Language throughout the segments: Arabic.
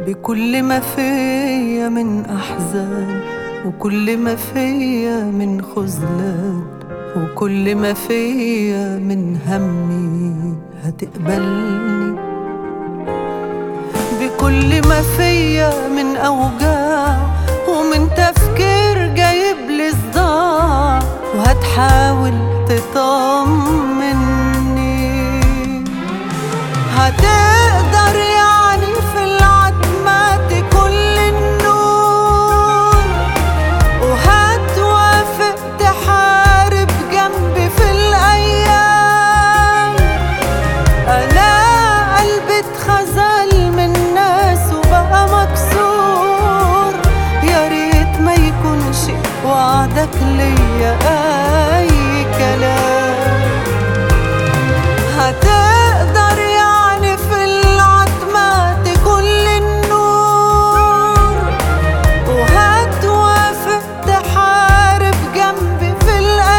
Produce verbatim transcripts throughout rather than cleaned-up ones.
بكل ما فيا من أحزان، وكل ما فيا من خذلان، وكل ما فيا من همي هتقبلني. بكل ما فيا من أوجاع ومن تفكير جايب لي صداع، وهتحاول تطمني. هتقدر يعني في العتمات كل النور، وهتوافق تحارب جنبي في الأيام. أنا قلبي اتخذل من ناس وبقى مكسور، يا ريت ما يكونش وعدك ليا أي كلام. هتقدر يعني في العتمات كل النور، وهتوافق تحارب جنبي في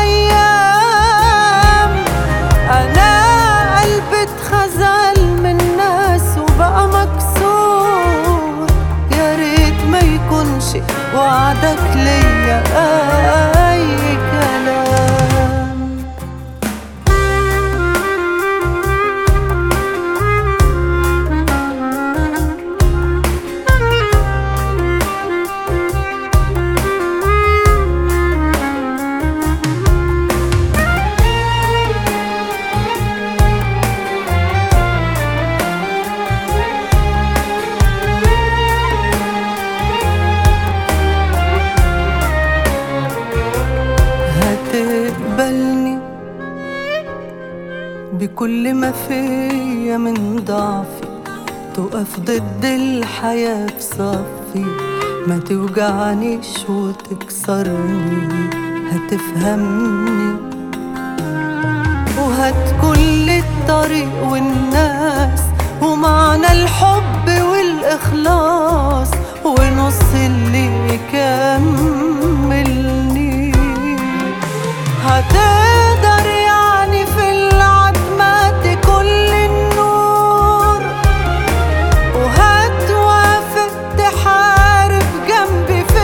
الأيام. أنا قلبي اتخذل من ناس وبقى مكسور، يا ريت ما يكونش وعدك ليا أي كلام. هتقبلني بكل ما فيا من ضعفي، تقف ضد الحياة في صفي، ما توجعنيش وتكسرني. هتفهمني وهتكون لي الطريق والناس، ومعنى الحب والإخلاص، ونص اللي يكملني. هتقدر يعني في العتمات كل النور، وهتوافق تحارب جنبي في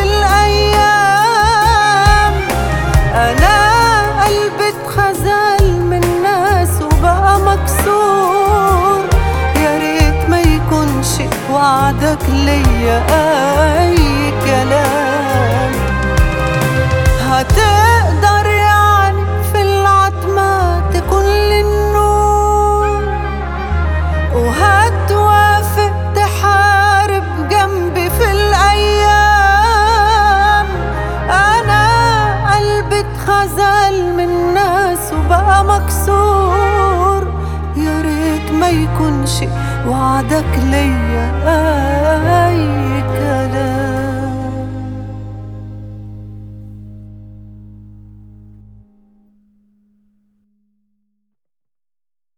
الأيام. أنا قلبي اتخذل من ناس وبقى مكسور، يا ريت ما يكونش وعدك ليا أي كلام. هتقدر يعني في العتمات كل النور، وهتوافق تحارب جنبي في الأيام. أنا قلبي اتخذل من ناس وبقى مكسور، يا ريت ما يكونش وعدك ليا أي كلام.